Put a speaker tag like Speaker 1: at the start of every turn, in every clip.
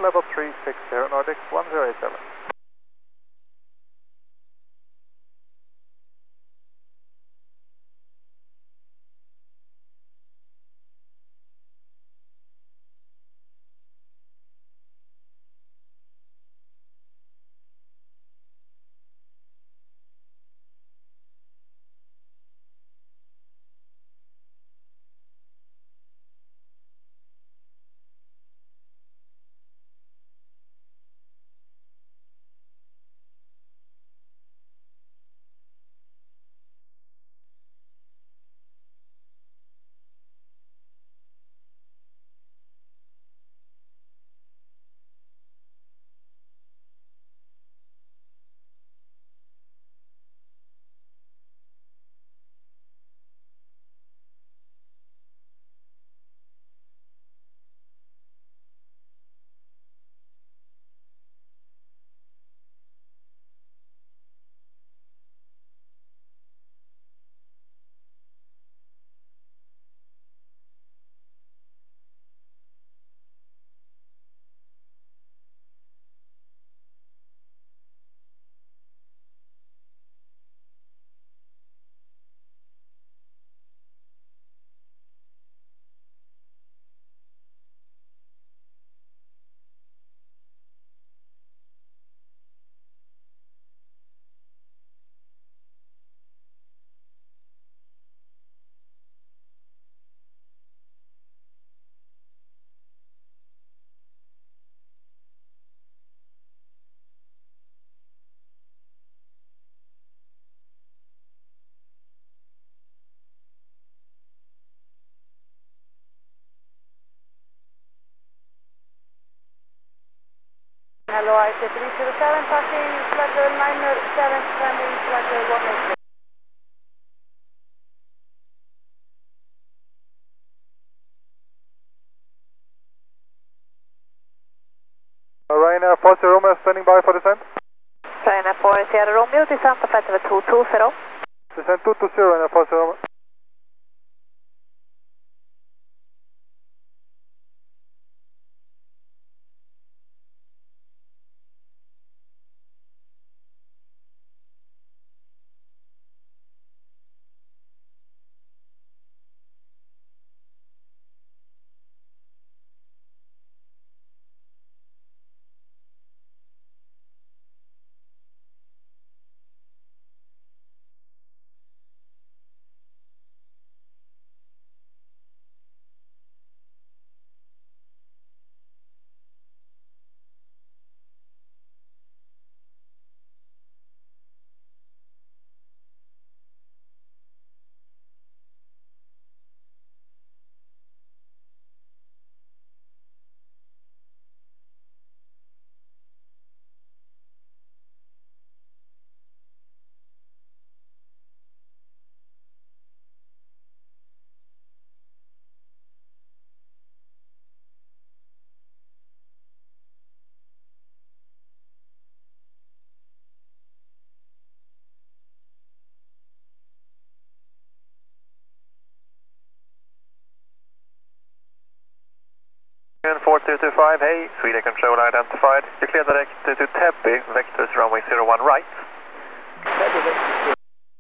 Speaker 1: level 360, Nordic 1087.
Speaker 2: Hello, IT307, passing flight level 907, climbing flight level 183.
Speaker 1: Ryanair 40 Romeo standing by for descent.
Speaker 2: Ryanair 4 Sierra Romeo, descent to flight level 220.
Speaker 1: Descent 220, Ryanair 40 Romeo.
Speaker 3: Union 4225, hey, Sweden control identified. You clear direct to Täby, vectors runway 01 right.
Speaker 1: Täby vectors.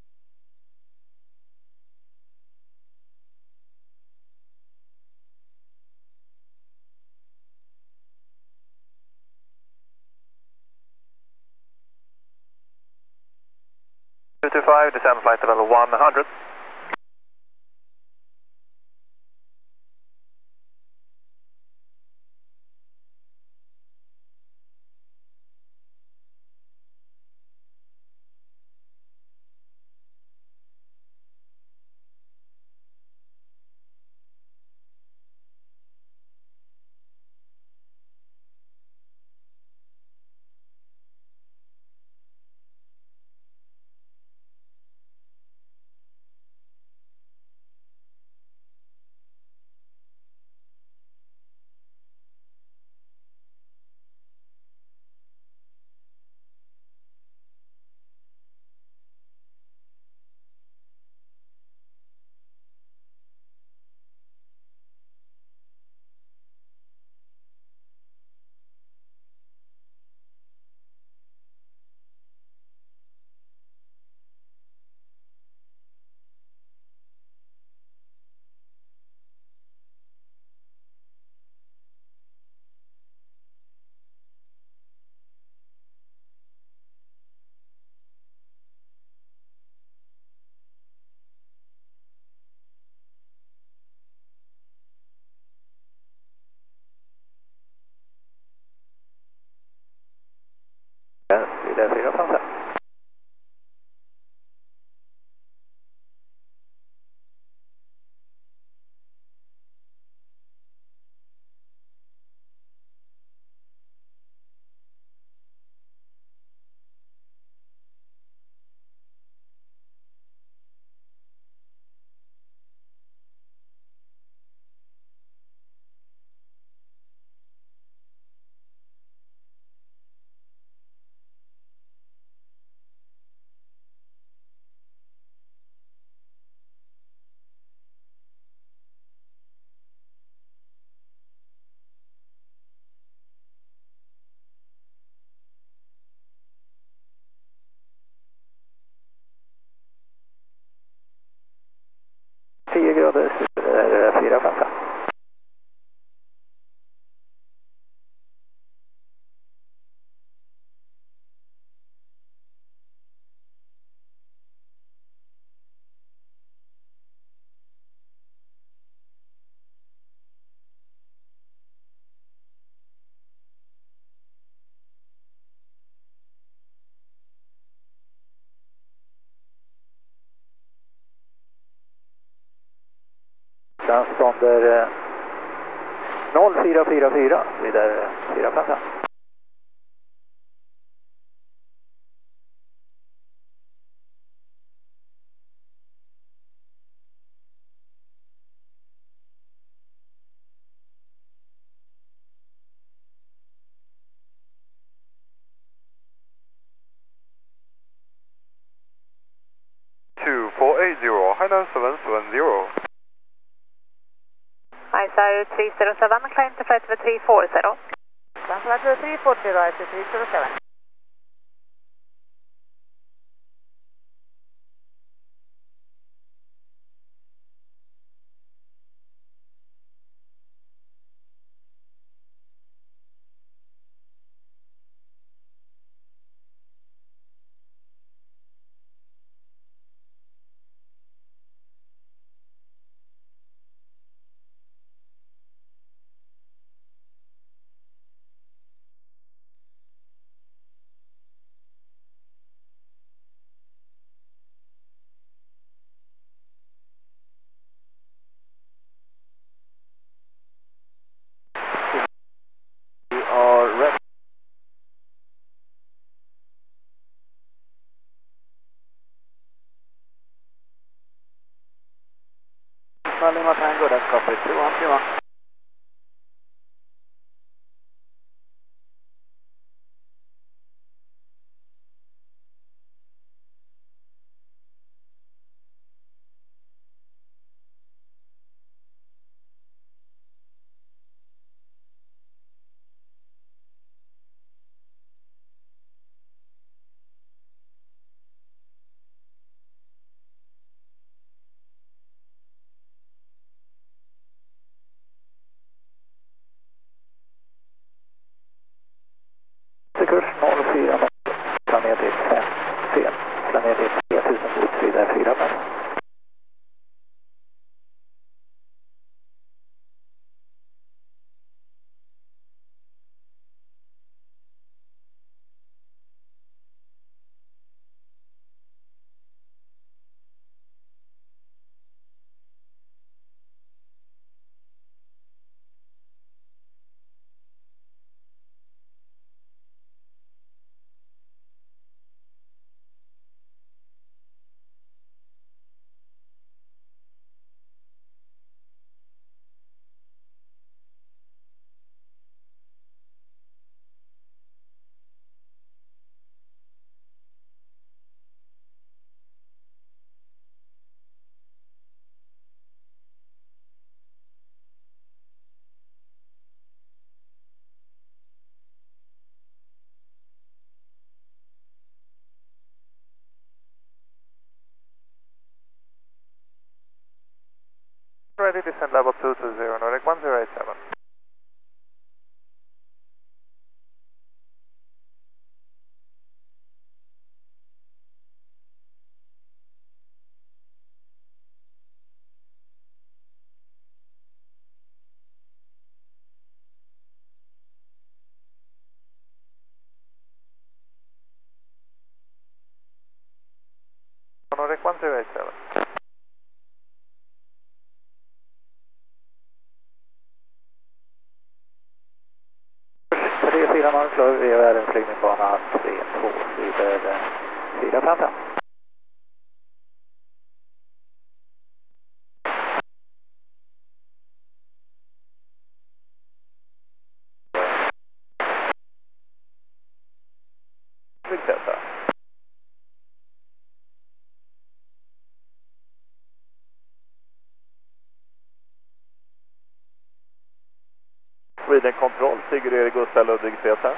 Speaker 3: 225, descend flight level 100.
Speaker 4: 444, vidare 455.
Speaker 1: Highland 770.
Speaker 2: ISIU 307, climb to flight level 340. Climb flight level 340, ISIU 307.
Speaker 4: We are ready. Lima Tango, that's copy 2121. Kurs 04, planet 1 fel, planet 1 3000 fot, vidare 45.
Speaker 1: Ready, descent level 220, Nordic 1087. Nordic 1087. Kurs 340, klar, vi är en flygbana 32, vidare 455. Flygsätta. Sweden Control, Sigurd Erik Gustav Ludvig Cesar.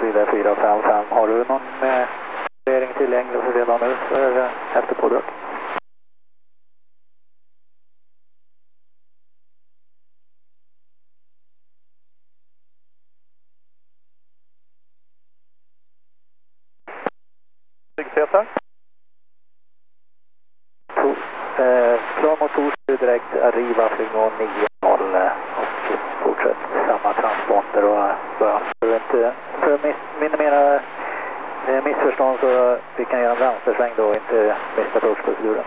Speaker 4: Sweden 455. Har du någon leverering tillgänglig för redan nu för efter pådrag?
Speaker 3: Flygsätar.
Speaker 4: Klar mot Torsby direkt, Arriva flygmål 90 och fortsätt samma transponder och för att minimera missförstånd så vi kan göra en vänstersväng då och inte missa approach-proceduren.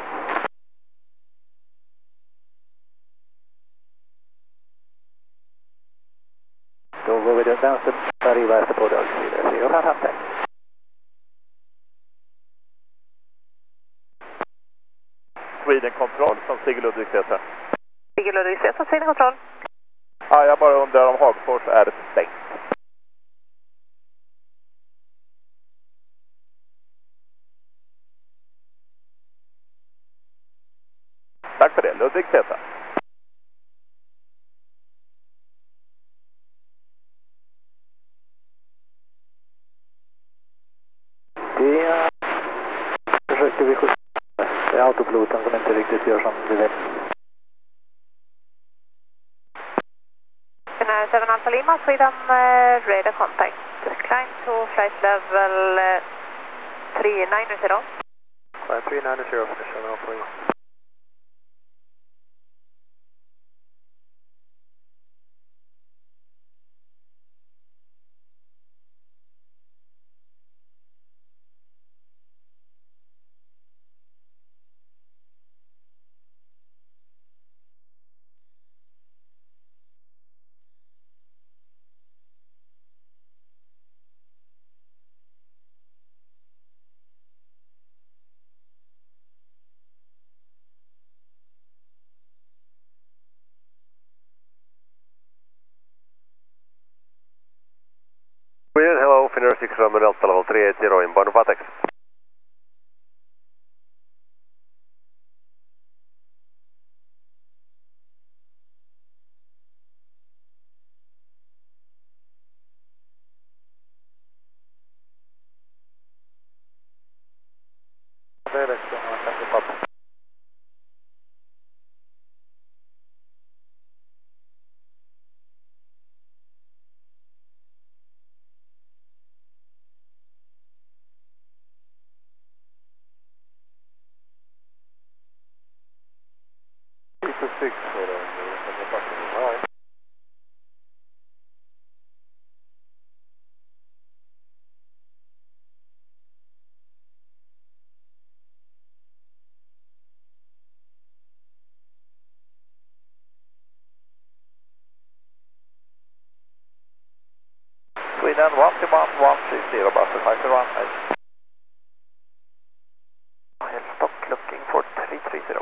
Speaker 4: Då går vi till vänster, Arriva efter pådrag, 455.
Speaker 5: Sweden-kontroll som Sigge Ludvig Cesar.
Speaker 2: Sigge Ludvig Cesar, Sweden-kontroll.
Speaker 5: Ja, jag bara undrar om Hagfors är stängt. Tack för det, Ludvig Cesar.
Speaker 4: Det försöker vi justera. Det är autopiloten som inte riktigt gör som du vet.
Speaker 2: Canary 7 Alpha Lima, Sweden, radar contact. Climb to flight level 390.
Speaker 3: 390 for 7 Alpha Lima. Sweden, hello, Finnair 6 Romeo Delta level 380, inbound Vatex.
Speaker 5: Sweden 11130, Buster 518.
Speaker 3: Stock looking for 330.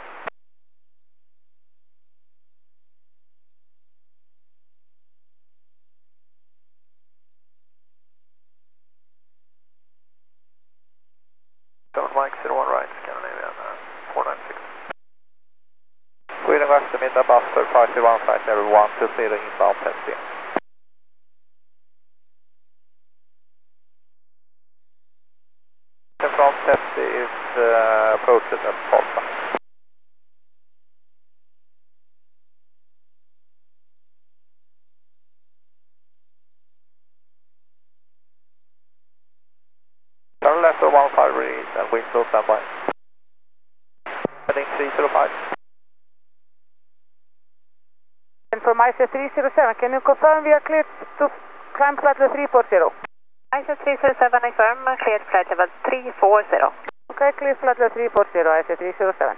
Speaker 3: Mike 01 right, Scandinavian 496.
Speaker 5: Sweden West eftermiddag, Buster 521 flight level 120 inbound testing. From test is approached at Polta. Turn left 15 release and wind slow standby. Heading 305.
Speaker 2: And from ICE 307, can you confirm we are cleared to climb flight level 340? ICE 307, I confirm, cleared flight level 340. Okay, clear flight level 340, ICE 307.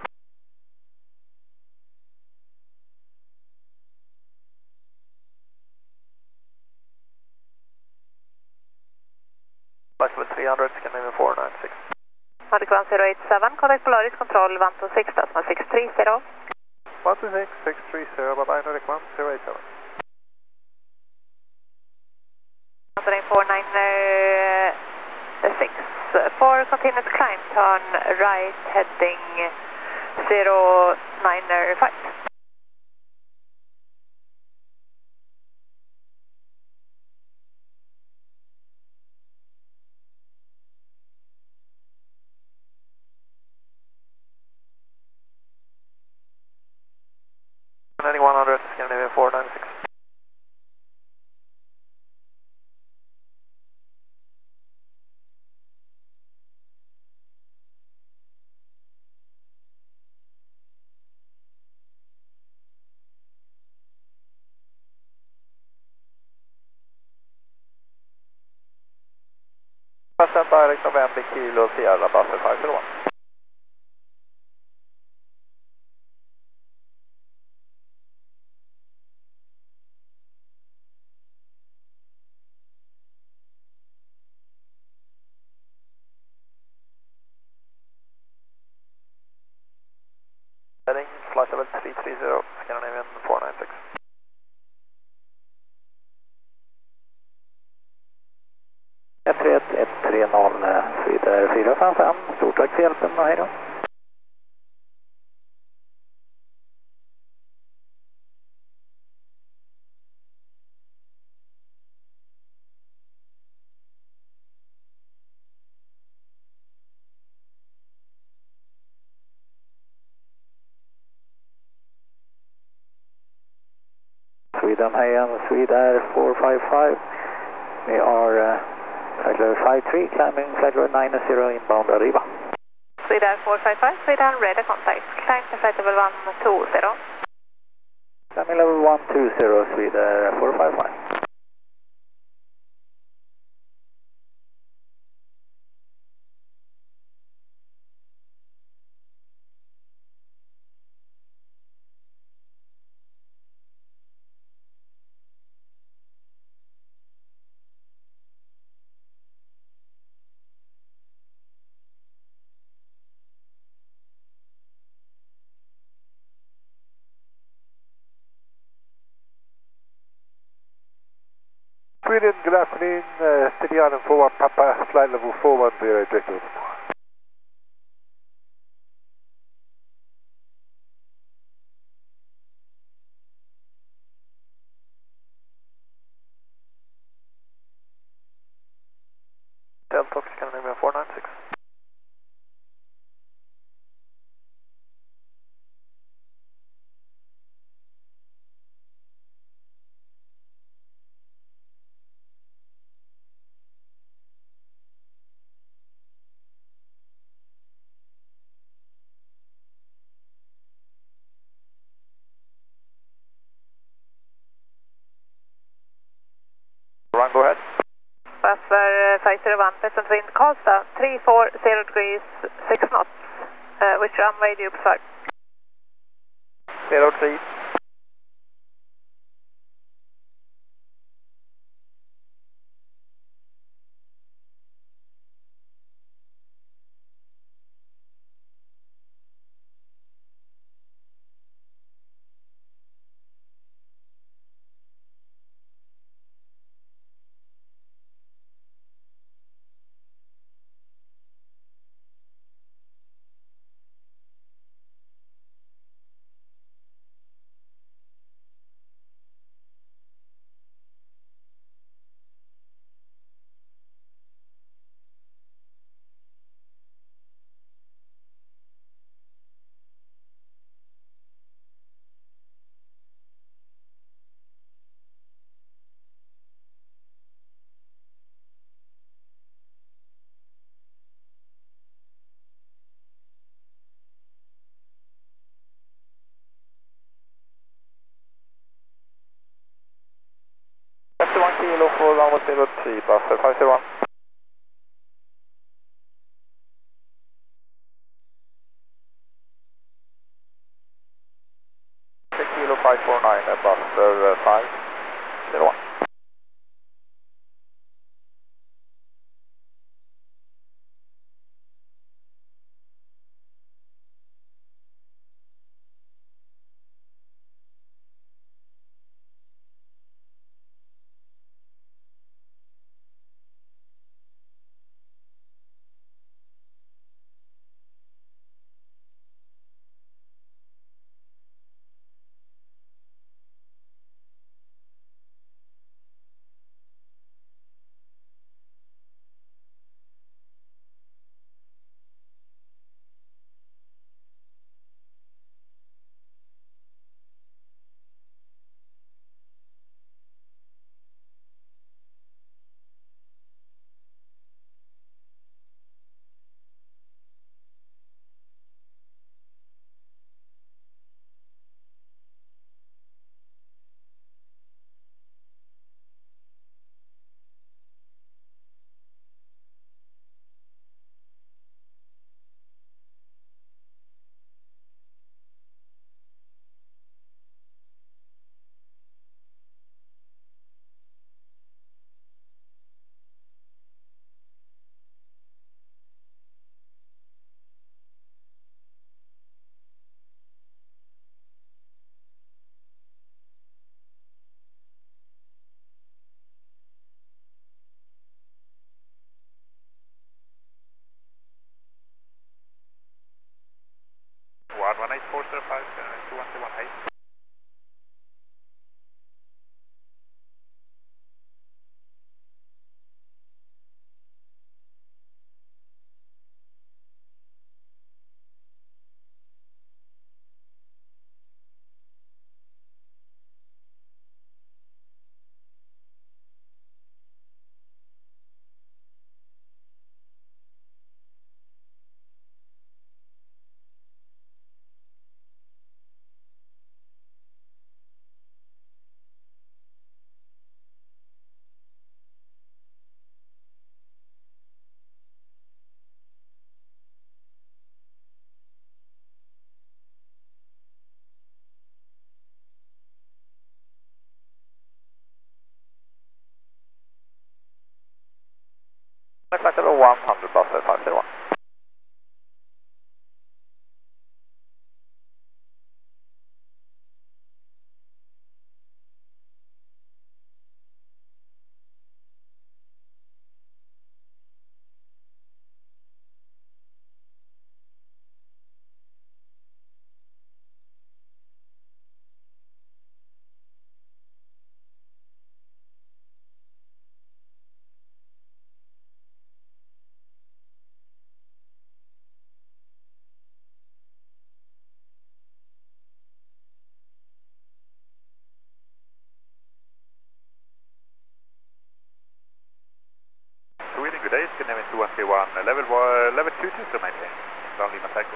Speaker 3: Flight level 300, Scandinavian 496.
Speaker 2: Nordic 1087, contact Polaris control 126, Tasman 630.
Speaker 3: 126, 630, bye bye, Nordic 1087.
Speaker 2: Nordic 496, for continuous climb, turn right heading 095.
Speaker 3: Heading 100, Scandinavian 496.
Speaker 5: Percent direct November Kilo Sierra Buffer 501. Heading flight level 330, Scandinavian 496.
Speaker 4: F31 130, Swedair 455, stort tack för hjälpen och hej då. Sweden, hey, Swedair 455. We are flight level 53, climbing flight level 90 inbound Arriva.
Speaker 2: Swedair 455, Sweden, radar contact. Climb to flight level 120.
Speaker 4: Climbing level 120, Swedair 455.
Speaker 1: Sweden, good afternoon, City Island 41 Papa, flight level 410, Jacob.
Speaker 3: Delta Scandinavian 496.
Speaker 5: Run, go ahead.
Speaker 2: Buffer 501, present wind Karlstad, 340 degrees, 6 knots. Which runway do you prefer?
Speaker 5: 03. F1 Kilo for runway 03, Buffer 501. Kilo 549 and Buffer 501. 18405, 2118. Flight level 100 buffer 501. Sweden, good day, Scandinavian 2131, level 22 to maintain, Ground Lima Taco.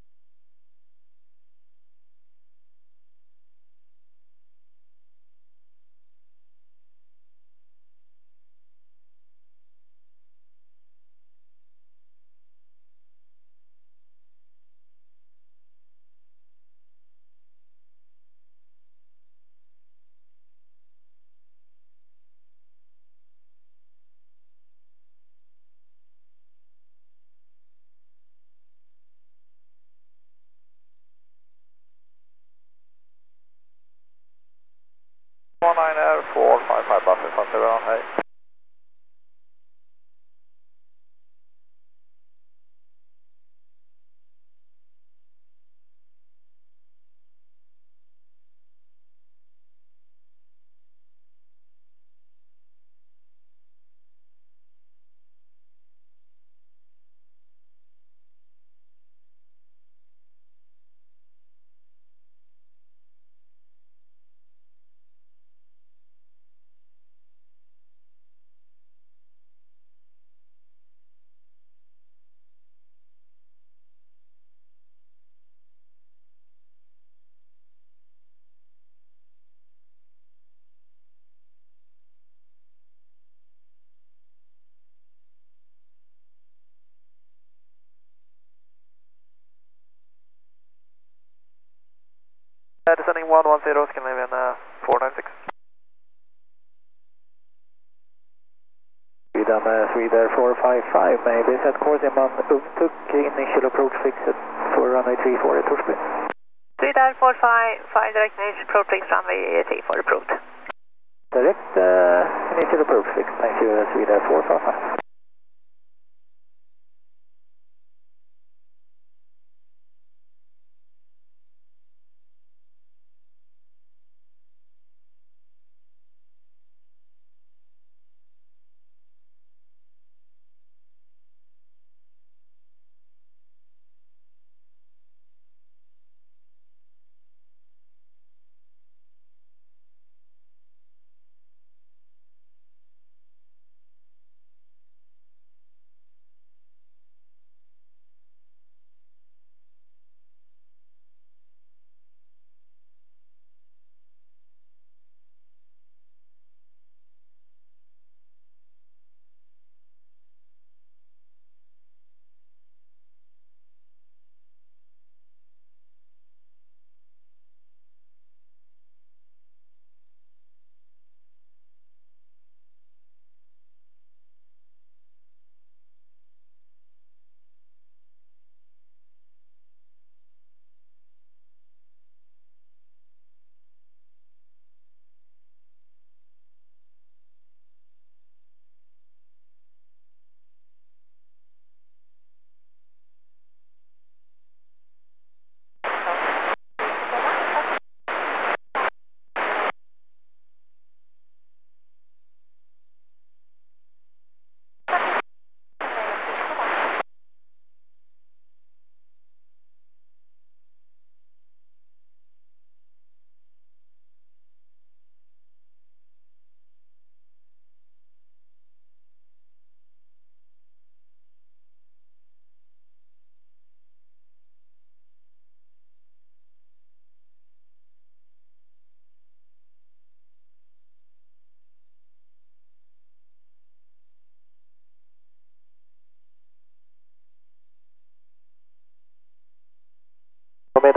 Speaker 5: Air 455 buffer, 501, hey. Descending 110, Scandinavian 496.
Speaker 4: Sweden 455, maybe set course inbound Uvtuk, initial approach fixed for runway 34 at Torsby.
Speaker 2: Sweden 455, direct initial approach fixed runway 34 approved.
Speaker 4: Direct initial approach fixed, thank you, Sweden 455.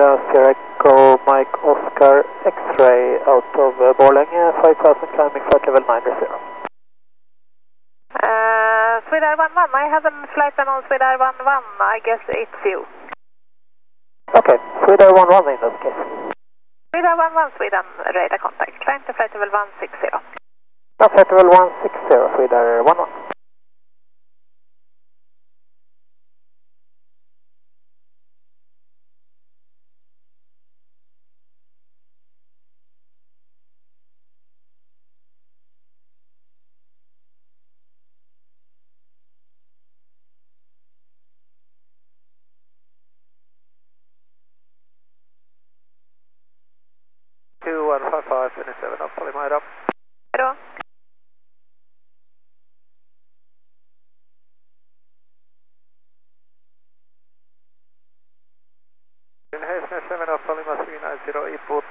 Speaker 4: Sierra Echo Mike Oscar X-ray out of Borlänge, 5000 climbing flight level 930.
Speaker 2: Swedair 11, I have a flight on Swedair 11, I guess it's you.
Speaker 4: Okay, Swedair 11 in that case.
Speaker 2: Swedair 11, Sweden, radar contact, climb to flight level 160.
Speaker 4: Flight level 160, Swedair 11.
Speaker 5: Napoli, Maira.
Speaker 2: Hejdå.
Speaker 5: Inhation 7 Napoli, 390, input